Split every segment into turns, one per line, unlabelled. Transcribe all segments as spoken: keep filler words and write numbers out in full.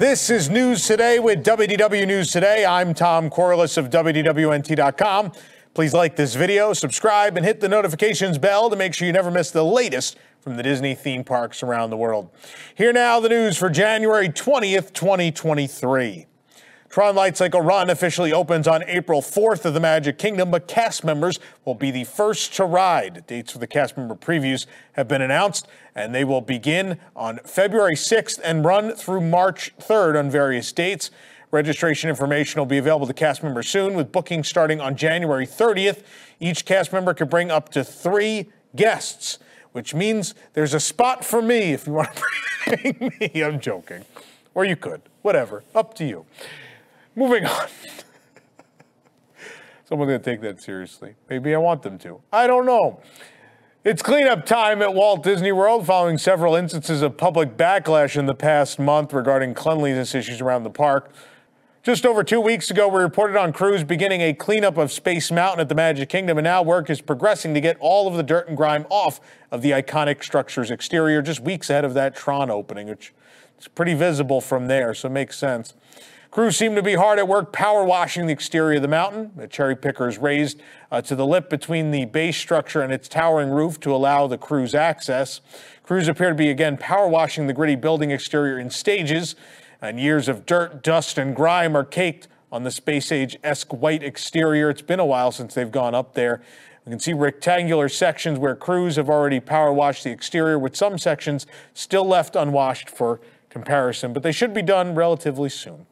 This is News Today with W D W News Today. I'm Tom Corliss of W D W N T dot com. Please like this video, subscribe, and hit the notifications bell to make sure you never miss the latest from the Disney theme parks around the world. Here now, the news for January twentieth, twenty twenty-three. Tron Light Cycle Run officially opens on April fourth of the Magic Kingdom, but cast members will be the first to ride. Dates for the cast member previews have been announced, and they will begin on February sixth and run through March third on various dates. Registration information will be available to cast members soon, with bookings starting on January thirtieth. Each cast member can bring up to three guests, which means there's a spot for me if you want to bring me. I'm joking. Or you could. Whatever. Up to you. Moving on. Someone's going to take that seriously. Maybe I want them to. I don't know. It's cleanup time at Walt Disney World following several instances of public backlash in the past month regarding cleanliness issues around the park. Just over two weeks ago, we reported on crews beginning a cleanup of Space Mountain at the Magic Kingdom, and now work is progressing to get all of the dirt and grime off of the iconic structure's exterior just weeks ahead of that Tron opening, which is pretty visible from there, so it makes sense. Crews seem to be hard at work power washing the exterior of the mountain. The cherry picker is raised uh, to the lip between the base structure and its towering roof to allow the crews access. Crews appear to be again power washing the gritty building exterior in stages, and years of dirt, dust, and grime are caked on the space age-esque white exterior. It's been a while since they've gone up there. We can see rectangular sections where crews have already power washed the exterior, with some sections still left unwashed for comparison, but they should be done relatively soon.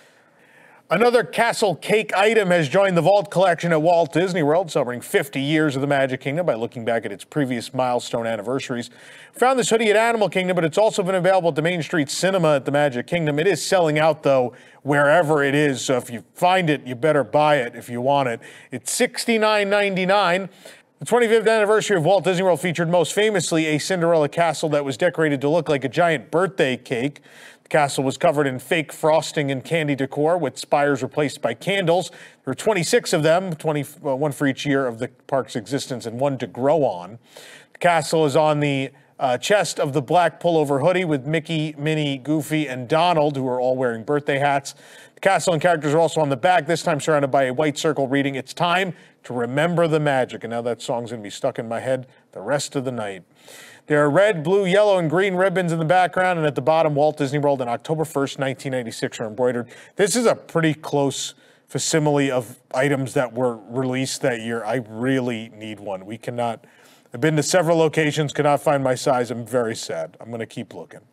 Another Castle Cake item has joined the Vault collection at Walt Disney World, celebrating fifty years of the Magic Kingdom by looking back at its previous milestone anniversaries. Found this hoodie at Animal Kingdom, but it's also been available at the Main Street Cinema at the Magic Kingdom. It is selling out, though, wherever it is, so if you find it, you better buy it if you want it. It's sixty-nine ninety-nine. The twenty-fifth anniversary of Walt Disney World featured most famously a Cinderella castle that was decorated to look like a giant birthday cake. The castle was covered in fake frosting and candy decor, with spires replaced by candles. There were twenty-six of them, twenty, uh, one for each year of the park's existence and one to grow on. The castle is on the uh, chest of the black pullover hoodie with Mickey, Minnie, Goofy, and Donald, who are all wearing birthday hats. The castle and characters are also on the back, this time surrounded by a white circle reading, "It's time to remember the magic." And now that song's going to be stuck in my head the rest of the night. There are red, blue, yellow, and green ribbons in the background, and at the bottom, Walt Disney World on October first, nineteen ninety-six are embroidered. This is a pretty close facsimile of items that were released that year. I really need one. We cannot, I've been to several locations, cannot find my size. I'm very sad. I'm going to keep looking.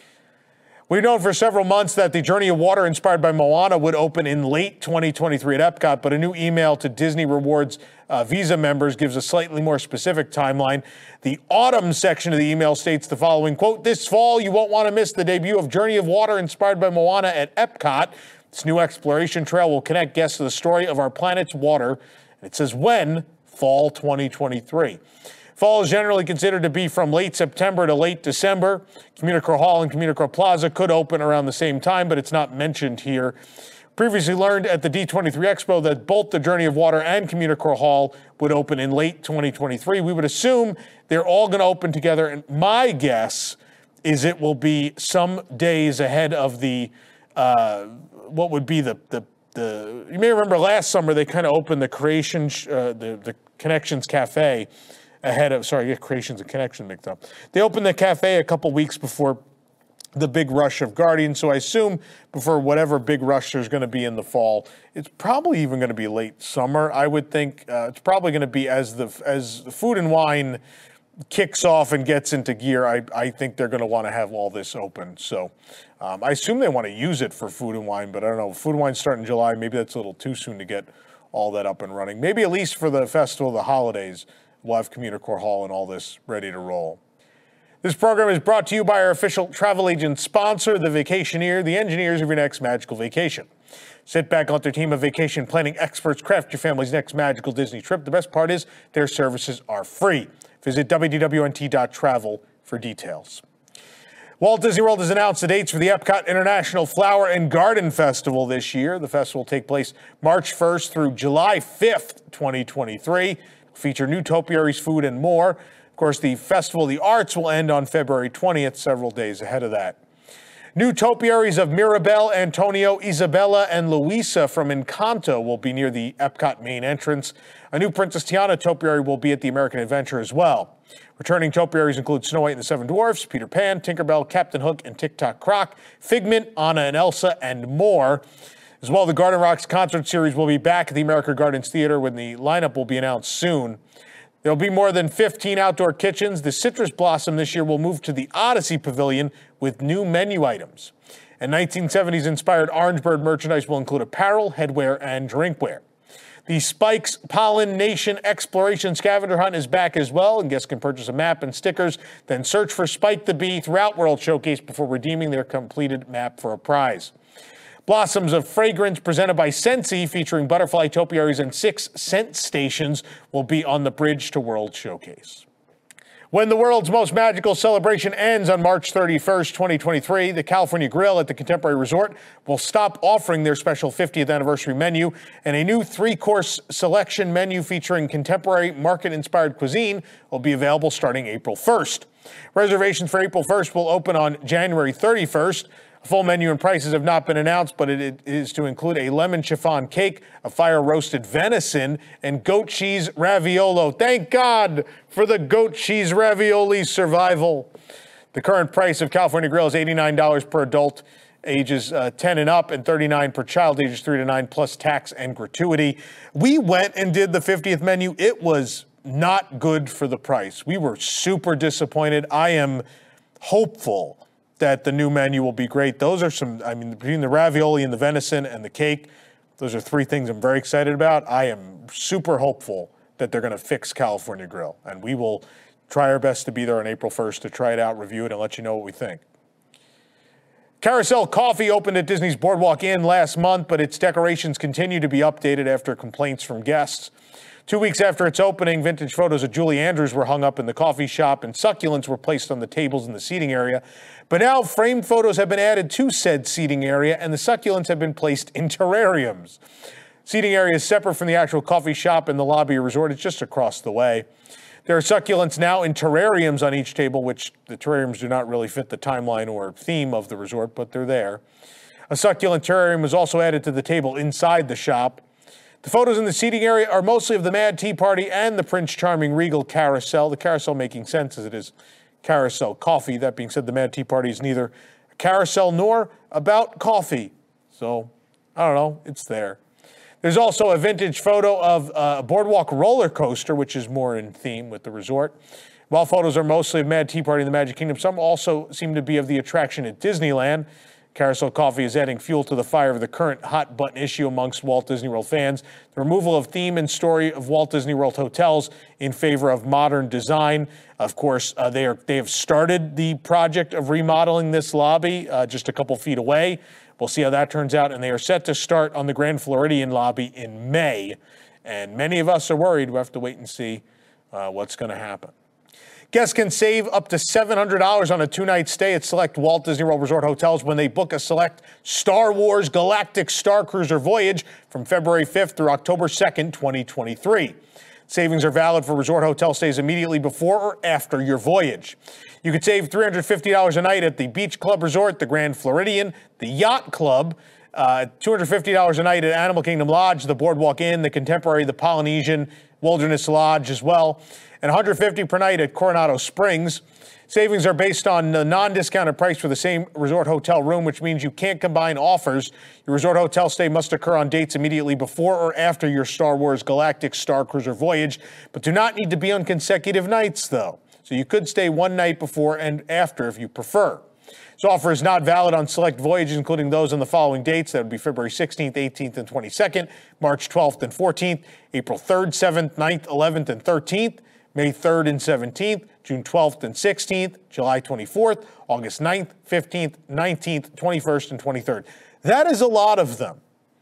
We've known for several months that the Journey of Water inspired by Moana would open in late twenty twenty-three at Epcot, but a new email to Disney Rewards uh, Visa members gives a slightly more specific timeline. The autumn section of the email states the following, quote, "This fall, you won't want to miss the debut of Journey of Water inspired by Moana at Epcot. This new exploration trail will connect guests to the story of our planet's water." And it says when? Fall twenty twenty-three. Fall is generally considered to be from late September to late December. Communicore Hall and Communicore Plaza could open around the same time, but it's not mentioned here. Previously learned at the D twenty-three Expo that both the Journey of Water and Communicore Hall would open in late twenty twenty-three. We would assume they're all going to open together, and my guess is it will be some days ahead of the, uh, what would be the, the, the, you may remember last summer they kind of opened the Creation, uh, the, the Connections Cafe ahead of, sorry, I get Creations and Connection mixed up. They opened the cafe a couple weeks before the big rush of Guardians, so I assume before whatever big rush there's going to be in the fall, it's probably even going to be late summer. I would think uh, it's probably going to be as the as the Food and Wine kicks off and gets into gear. I, I think they're going to want to have all this open. So um, I assume they want to use it for Food and Wine, but I don't know. Food and Wine start in July. Maybe that's a little too soon to get all that up and running. Maybe at least for the Festival of the Holidays, we'll have Communicore Hall and all this ready to roll. This program is brought to you by our official travel agent sponsor, The Vacationeer, the engineers of your next magical vacation. Sit back and let their team of vacation planning experts craft your family's next magical Disney trip. The best part is their services are free. Visit W D W N T dot travel for details. Walt Disney World has announced the dates for the Epcot International Flower and Garden Festival this year. The festival will take place March first through July fifth, twenty twenty-three. Feature new topiaries, food, and more. Of course, the Festival of the Arts will end on February twentieth, several days ahead of that. New topiaries of Mirabel, Antonio, Isabella, and Luisa from Encanto will be near the Epcot main entrance. A new Princess Tiana topiary will be at the American Adventure as well. Returning topiaries include Snow White and the Seven Dwarfs, Peter Pan, Tinkerbell, Captain Hook, and Tick-Tock Croc, Figment, Anna and Elsa, and more. As well, the Garden Rocks concert series will be back at the America Gardens Theater when the lineup will be announced soon. There will be more than fifteen outdoor kitchens. The Citrus Blossom this year will move to the Odyssey Pavilion with new menu items. And nineteen seventies-inspired Orange Bird merchandise will include apparel, headwear, and drinkware. The Spikes Pollen Nation Exploration Scavenger Hunt is back as well, and guests can purchase a map and stickers, then search for Spike the Bee throughout World Showcase before redeeming their completed map for a prize. Blossoms of Fragrance, presented by Scentsy, featuring butterfly topiaries and six scent stations, will be on the bridge to World Showcase. When the world's most magical celebration ends on March thirty-first, twenty twenty-three, the California Grill at the Contemporary Resort will stop offering their special fiftieth anniversary menu, and a new three-course selection menu featuring contemporary market-inspired cuisine will be available starting April first. Reservations for April first will open on January thirty-first. A full menu and prices have not been announced, but it is to include a lemon chiffon cake, a fire-roasted venison, and goat cheese raviolo. Thank God for the goat cheese ravioli survival. The current price of California Grill is eighty-nine dollars per adult, ages uh, ten and up, and thirty-nine dollars per child, ages three to nine, plus tax and gratuity. We went and did the fiftieth menu. It was not good for the price. We were super disappointed. I am hopeful that the new menu will be great. Those are some, I mean, between the ravioli and the venison and the cake, those are three things I'm very excited about. I am super hopeful that they're going to fix California Grill, and we will try our best to be there on April first to try it out, review it, and let you know what we think. Carousel Coffee opened at Disney's Boardwalk Inn last month, but its decorations continue to be updated after complaints from guests. Two weeks after its opening, vintage photos of Julie Andrews were hung up in the coffee shop, and succulents were placed on the tables in the seating area. But now framed photos have been added to said seating area, and the succulents have been placed in terrariums. Seating area is separate from the actual coffee shop in the lobby of resort. It's just across the way. There are succulents now in terrariums on each table, which the terrariums do not really fit the timeline or theme of the resort, but they're there. A succulent terrarium was also added to the table inside the shop. The photos in the seating area are mostly of the Mad Tea Party and the Prince Charming Regal Carousel. The carousel making sense as it is Carousel Coffee. That being said, the Mad Tea Party is neither a carousel nor about coffee. So, I don't know, it's there. There's also a vintage photo of a boardwalk roller coaster, which is more in theme with the resort. While photos are mostly of Mad Tea Party in the Magic Kingdom, some also seem to be of the attraction at Disneyland. Carousel Coffee is adding fuel to the fire of the current hot-button issue amongst Walt Disney World fans, the removal of theme and story of Walt Disney World hotels in favor of modern design. Of course, uh, they are they have started the project of remodeling this lobby uh, just a couple feet away. We'll see how that turns out, and they are set to start on the Grand Floridian lobby in May. And many of us are worried. We have to wait and see uh, what's going to happen. Guests can save up to seven hundred dollars on a two-night stay at select Walt Disney World Resort hotels when they book a select Star Wars Galactic Star Cruiser voyage from February fifth through October second, twenty twenty-three. Savings are valid for resort hotel stays immediately before or after your voyage. You could save three hundred fifty dollars a night at the Beach Club Resort, the Grand Floridian, the Yacht Club, uh, two hundred fifty dollars a night at Animal Kingdom Lodge, the Boardwalk Inn, the Contemporary, the Polynesian, Wilderness Lodge as well, and one hundred fifty dollars per night at Coronado Springs. Savings are based on the non-discounted price for the same resort hotel room, which means you can't combine offers. Your resort hotel stay must occur on dates immediately before or after your Star Wars Galactic Star Cruiser voyage, but do not need to be on consecutive nights, though. So you could stay one night before and after if you prefer. This offer is not valid on select voyages, including those on the following dates. That would be February sixteenth, eighteenth, and twenty-second, March twelfth and fourteenth, April third, seventh, ninth, eleventh, and thirteenth, May third and seventeenth, June twelfth and sixteenth, July twenty-fourth, August ninth, fifteenth, nineteenth, twenty-first, and twenty-third. That is a lot of them.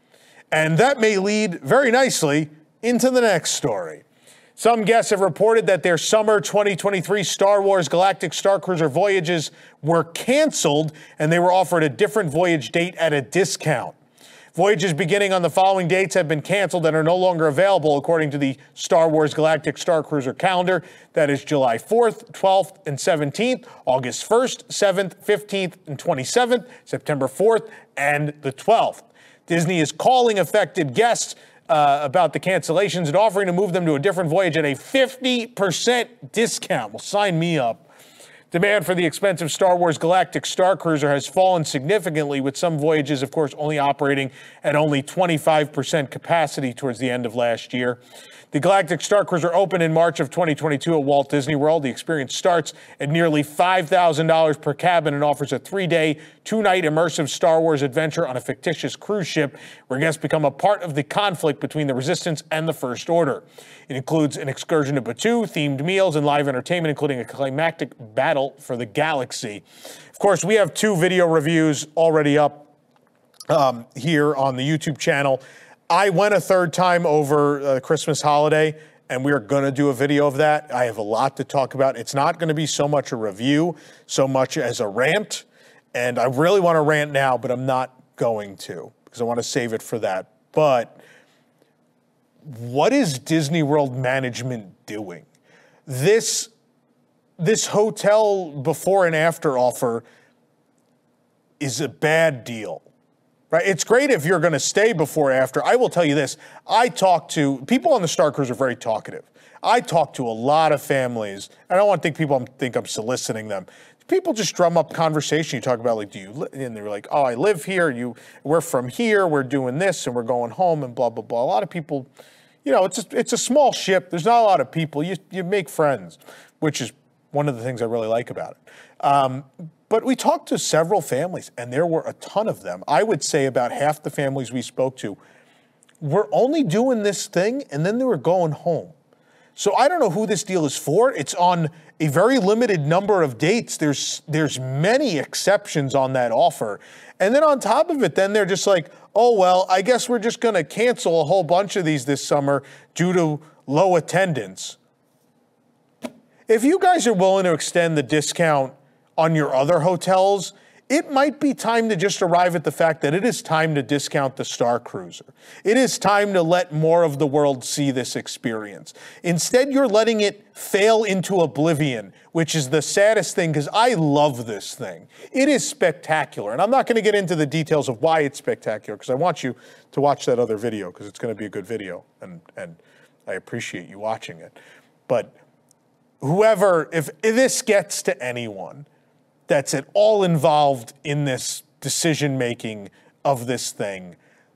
And that may lead very nicely into the next story. Some guests have reported that their summer twenty twenty-three Star Wars Galactic Star Cruiser voyages were canceled and they were offered a different voyage date at a discount. Voyages beginning on the following dates have been canceled and are no longer available according to the Star Wars Galactic Star Cruiser calendar. That is July fourth, twelfth, and seventeenth, August first, seventh, fifteenth, and twenty-seventh, September fourth, and the twelfth. Disney is calling affected guests uh, about the cancellations and offering to move them to a different voyage at a fifty percent discount. Well, sign me up. Demand for the expensive Star Wars Galactic Star Cruiser has fallen significantly, with some voyages, of course, only operating at only twenty-five percent capacity towards the end of last year. The Galactic Star Cruiser opened in March of twenty twenty-two at Walt Disney World. The experience starts at nearly five thousand dollars per cabin and offers a three-day, two-night immersive Star Wars adventure on a fictitious cruise ship where guests become a part of the conflict between the Resistance and the First Order. It includes an excursion to Batuu, themed meals, and live entertainment, including a climactic battle for the galaxy. Of course, we have two video reviews already up um, here on the YouTube channel. I went a third time over the uh, Christmas holiday, and we are going to do a video of that. I have a lot to talk about. It's not going to be so much a review, so much as a rant. And I really want to rant now, but I'm not going to because I want to save it for that. But what is Disney World management doing? This, this hotel before and after offer is a bad deal. Right? It's great if you're going to stay before or after. I will tell you this. I talk to, people on the Star Cruiser are very talkative. I talk to a lot of families. I don't want to think people think I'm soliciting them. People just drum up conversation. You talk about, like, do you, li-? and they're like, oh, I live here. You, we're from here. We're doing this and we're going home and blah, blah, blah. A lot of people, you know, it's a, it's a small ship. There's not a lot of people. You, you make friends, which is one of the things I really like about it. Um, But we talked to several families, and there were a ton of them. I would say about half the families we spoke to were only doing this thing, and then they were going home. So I don't know who this deal is for. It's on a very limited number of dates. There's, there's many exceptions on that offer. And then on top of it, then they're just like, oh, well, I guess we're just going to cancel a whole bunch of these this summer due to low attendance. If you guys are willing to extend the discount on your other hotels, it might be time to just arrive at the fact that it is time to discount the Star Cruiser. It is time to let more of the world see this experience. Instead, you're letting it fail into oblivion, which is the saddest thing, because I love this thing. It is spectacular, and I'm not going to get into the details of why it's spectacular, because I want you to watch that other video, because it's going to be a good video, and, and I appreciate you watching it. But whoever, if, if this gets to anyone that's at all involved in this decision-making of this thing,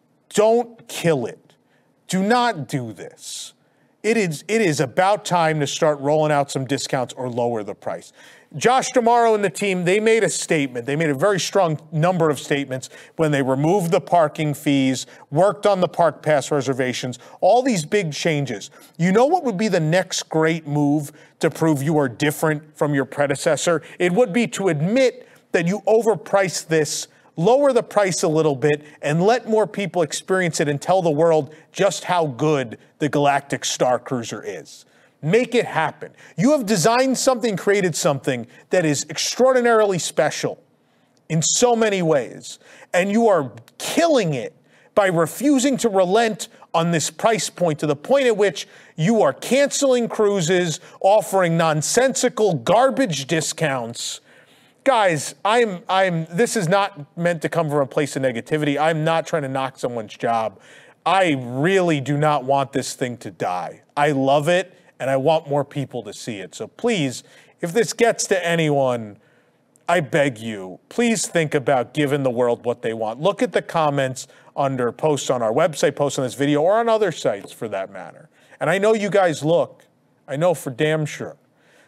don't kill it. Do not do this. It is, it is about time to start rolling out some discounts or lower the price. Josh D'Amaro and the team, they made a statement. They made a very strong number of statements when they removed the parking fees, worked on the park pass reservations, all these big changes. You know what would be the next great move to prove you are different from your predecessor? It would be to admit that you overpriced this, lower the price a little bit, and let more people experience it and tell the world just how good the Galactic Star Cruiser is. Make it happen. You have designed something, created something that is extraordinarily special in so many ways, and you are killing it by refusing to relent on this price point to the point at which you are canceling cruises, offering nonsensical garbage discounts. Guys, I'm, I'm, this is not meant to come from a place of negativity. I'm not trying to knock someone's job. I really do not want this thing to die. I love it, and I want more people to see it. So please, if this gets to anyone, I beg you, please think about giving the world what they want. Look at the comments under posts on our website, posts on this video, or on other sites for that matter. And I know you guys look. I know for damn sure.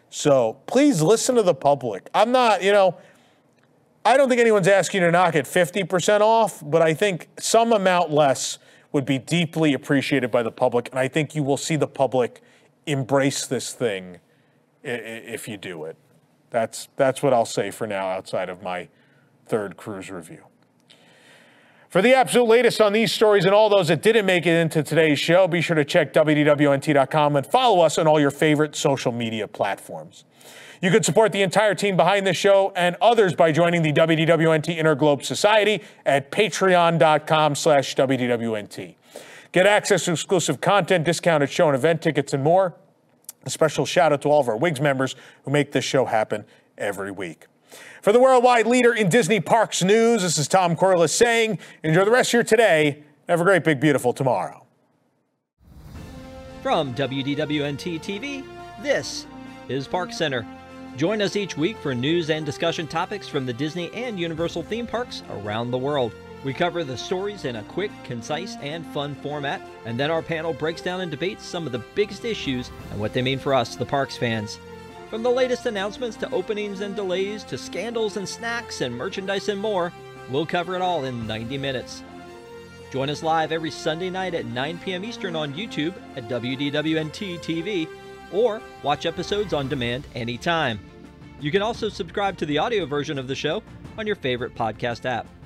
So please listen to the public. I'm not, you know, I don't think anyone's asking you to knock it fifty percent off, but I think some amount less would be deeply appreciated by the public. And I think you will see the public embrace this thing if you do it. That's, that's what I'll say for now outside of my third cruise review. For the absolute latest on these stories and all those that didn't make it into today's show, be sure to check W D W N T dot com and follow us on all your favorite social media platforms. You can support the entire team behind this show and others by joining the W D W N T Interglobe Society at patreon.com slash WDWNT. Get access to exclusive content, discounted show and event tickets, and more. A special shout out to all of our WIGS members who make this show happen every week. For the worldwide leader in Disney Parks news, this is Tom Corliss saying, enjoy the rest of your today. Have a great, big, beautiful tomorrow.
From W D W N T T V, this is Park Center. Join us each week for news and discussion topics from the Disney and Universal theme parks around the world. We cover the stories in a quick, concise, and fun format, and then our panel breaks down and debates some of the biggest issues and what they mean for us, the parks fans. From the latest announcements to openings and delays to scandals and snacks and merchandise and more, we'll cover it all in ninety minutes. Join us live every Sunday night at nine p.m. Eastern on YouTube at W D W N T T V, or watch episodes on demand anytime. You can also subscribe to the audio version of the show on your favorite podcast app.